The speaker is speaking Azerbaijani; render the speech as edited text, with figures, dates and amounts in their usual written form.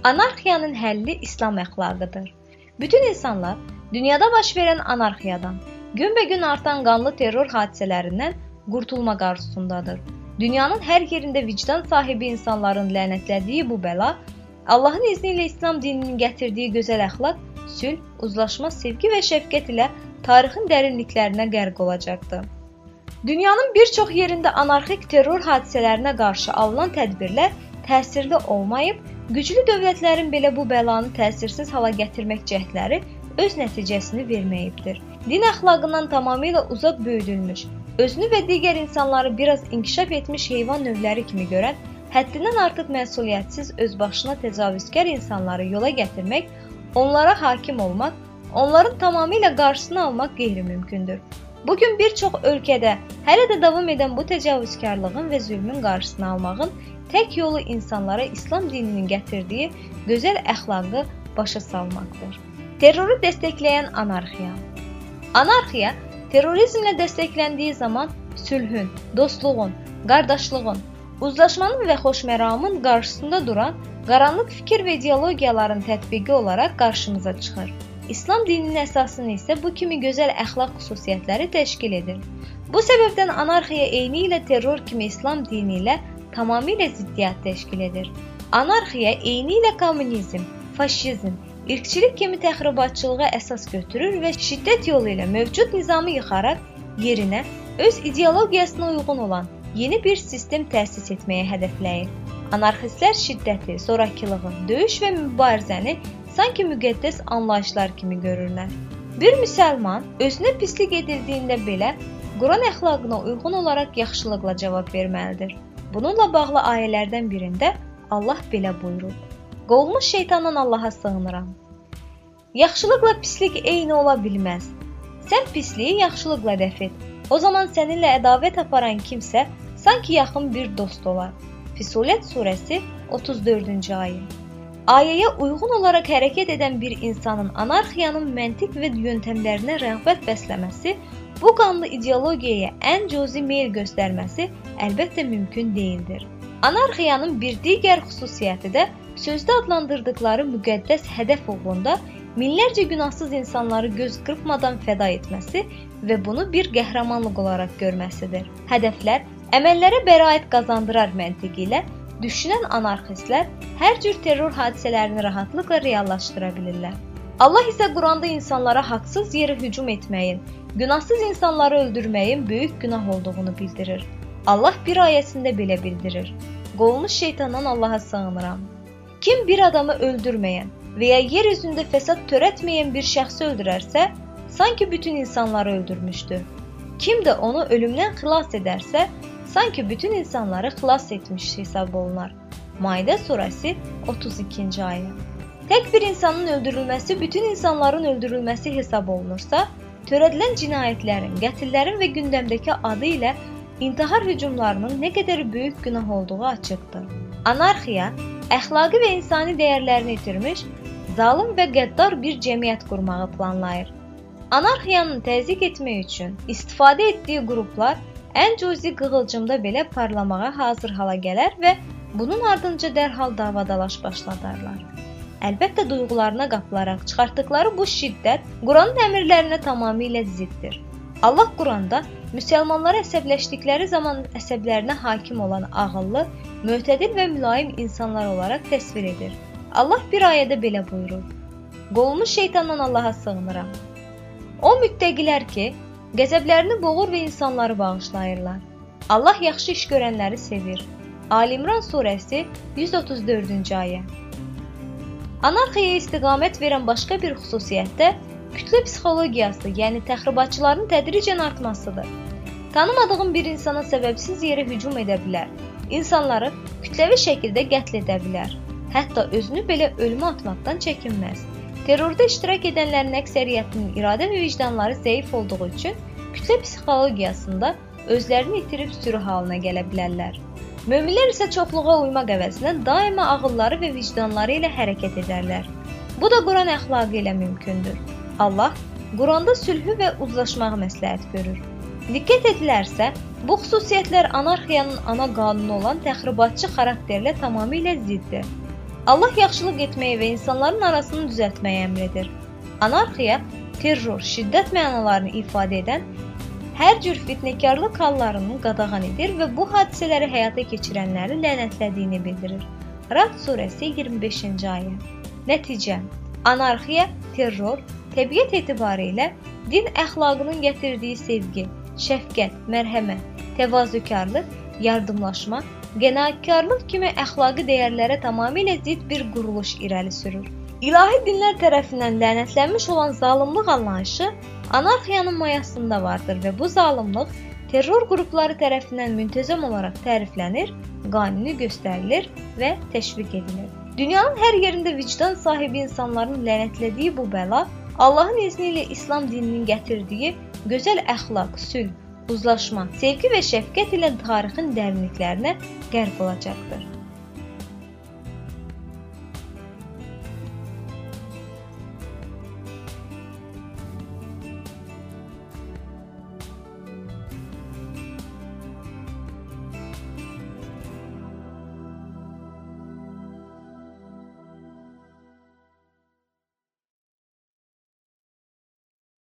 Anarxiyanın həlli İslam əxlaqıdır. Bütün insanlar dünyada baş verən anarxiyadan, günbəgün artan qanlı terror hadisələrindən qurtulma qarşısındadır. Dünyanın hər yerində vicdan sahibi insanların lənətlədiyi bu bəla, Allahın izni ilə İslam dininin gətirdiyi gözəl əxlaq, sülh, uzlaşma, sevgi və şəfqət ilə tarixin dərinliklərinə qərq olacaqdır. Dünyanın bir çox yerində anarxik terror hadisələrinə qarşı alınan tədbirlər təsirli olmayıb, güclü dövlətlərin belə bu bəlanı təsirsiz hala gətirmək cəhdləri öz nəticəsini verməyibdir. Din əxlaqından tamamilə uzaq böyüdülmüş, özünü və digər insanları biraz inkişaf etmiş heyvan növləri kimi görən, həddindən artıq məsuliyyətsiz özbaşına təcavüzkar insanları yola gətirmək, onlara hakim olmaq, onların tamamilə qarşısını almaq qeyri-mümkündür. Bugün bir çox ölkədə hələ də davam edən bu təcavüzkarlığın və zülmün qarşısını almağın tək yolu insanlara İslam dininin gətirdiyi gözəl əxlaqı başa salmaqdır. Terroru dəstəkləyən anarxiya. Anarxiya, terrorizmlə dəstəkləndiyi zaman sülhün, dostluğun, qardaşlığın, uzlaşmanın və xoşməramın qarşısında duran qaranlıq fikir və ideologiyaların tətbiqi olaraq qarşımıza çıxır. İslam dininin əsasını isə bu kimi gözəl əxlaq xüsusiyyətləri təşkil edir. Bu səbəbdən anarxiya eyni ilə terror kimi İslam dini ilə tamamilə ziddiyyət təşkil edir. Anarxiya eyni ilə kommunizm, faşizm, irqçilik kimi təxribatçılığa əsas götürür və şiddət yolu ilə mövcud nizamı yıxaraq yerinə öz ideologiyasına uyğun olan yeni bir sistem təsis etməyə hədəfləyir. Anarxistlər şiddəti, zorakılığı, döyüş və mübarizəni sanki müqəddəs anlayışlar kimi görürlər. Bir müsəlman özünə pislik edildiyində belə Quran əxlaqına uyğun olaraq yaxşılıqla cavab verməlidir. Bununla bağlı ayələrdən birində Allah belə buyurur: "Qovulmuş şeytandan Allaha sığınıram. Yaxşılıqla pislik eyni ola bilməz. Sən pisliyi yaxşılıqla dəf et. O zaman səninlə ədavət aparan kimsə sanki yaxın bir dost olar." Füsulət surəsi 34-cü ayə. Ayəyə uyğun olaraq hərəkət edən bir insanın anarxiyanın məntiq və yöntəmlərinə rəğbət bəsləməsi, bu qanlı ideologiyaya ən cüzi meyl göstərməsi əlbəttə mümkün deyildir. Anarxiyanın bir digər xüsusiyyəti də sözdə adlandırdıqları müqəddəs hədəf uğrunda minlərcə günahsız insanları göz qırpmadan fəda etməsi və bunu bir qəhrəmanlıq olaraq görməsidir. Hədəflər əməllərə bəraət qazandırar məntiqi ilə düşünən anarxistlər hər cür terror hadisələrini rahatlıqla reallaşdıra bilirlər. Allah isə Quranda insanlara haqsız yerə hücum etməyin, günahsız insanları öldürməyin böyük günah olduğunu bildirir. Allah bir ayəsində belə bildirir: "Qovulmuş şeytandan Allaha sığınıram. Kim bir adamı öldürməyən və ya yer üzündə fəsad törətməyən bir şəxsi öldürərsə, sanki bütün insanları öldürmüşdür. Kim də onu ölümdən xilas edərsə, sanki bütün insanları xilas etmiş hesab olunar." Maidə surəsi 32-ci ayə. Tək bir insanın öldürülməsi bütün insanların öldürülməsi hesab olunursa, törədilən cinayətlərin, qətillərin və gündəmdəki adı ilə intihar hücumlarının nə qədər böyük günah olduğu açıqdır. Anarxiya, əxlaqi və insani dəyərlərini itirmiş, zalım və qəddar bir cəmiyyət qurmağı planlayır. Anarxiyanı təzyiq etmək üçün istifadə etdiyi qruplar ən cüzi qığılcımda belə parlamağa hazır hala gələr və bunun ardınca dərhal davadalaş başladarlar. Əlbəttə duyğularına qapılaraq çıxartdıqları bu şiddət Quranın əmrlərinə tamamilə ziddir. Allah Quranda müsəlmanlara əsəbləşdikləri zaman əsəblərinə hakim olan ağıllı, mötədil və mülayim insanlar olaraq təsvir edir. Allah bir ayədə belə buyurur: "Qovulmuş şeytandan Allaha sığınıram." O müttəqilər ki, qəzəblərini boğur və insanları bağışlayırlar. Allah yaxşı iş görənləri sevir. Ali İmran surəsi 134-cü ayə. Anarxiyaya istiqamət verən başqa bir xüsusiyyət də kütlə psixologiyası, yəni təxribatçıların tədricən artmasıdır. Tanımadığın bir insana səbəbsiz yerə hücum edə bilər. İnsanları kütləvi şəkildə qətl edə bilər. Hətta özünü belə ölümə atmaqdan çəkinməz. Terrorda iştirak edənlərin əksəriyyətinin iradə və vicdanları zəif olduğu üçün kütlə psixologiyasında özlərini itirib sürü halına gələ bilərlər. Möminlər isə çoxluğa uymaq əvəzinə daima ağılları və vicdanları ilə hərəkət edərlər. Bu da Quran əxlaqı ilə mümkündür. Allah Quranda sülhü və uzlaşmağı məsləhət görür. Diqqət edilərsə, bu xüsusiyyətlər anarxiyanın ana qanunu olan təxribatçı xarakterlə tamamilə ziddir. Allah yaxşılıq etməyi və insanların arasını düzəltməyi əmr edir. Anarxiya, terror, şiddət mənalarını ifadə edən hər cür fitnəkarlıq hallarını qadağan edir və bu hadisələri həyata keçirənləri lənətlədiyini bildirir. Rəd surəsi 25-ci ayə. Nəticə: anarxiya, terror, təbiət etibarilə din əxlaqının gətirdiyi sevgi, şəfqət, mərhəmət, təvazökarlıq, yardımlaşma, qənaətkarlıq kimi əxlaqi dəyərlərə tamamilə zidd bir quruluş irəli sürür. İlahi dinlər tərəfindən lənətlənmiş olan zalımlıq anlayışı anarxiyanın mayasında vardır və bu zalımlıq terror qrupları tərəfindən müntəzəm olaraq təriflənir, qanuni göstərilir və təşviq edilir. Dünyanın hər yerində vicdan sahibi insanların lənətlədiyi bu bəla Allahın izni ilə İslam dininin gətirdiyi gözəl əxlaq, sülh, uzlaşma, sevgi və şəfqət ilə tarixin dərinliklərinə qərq olacaqdır.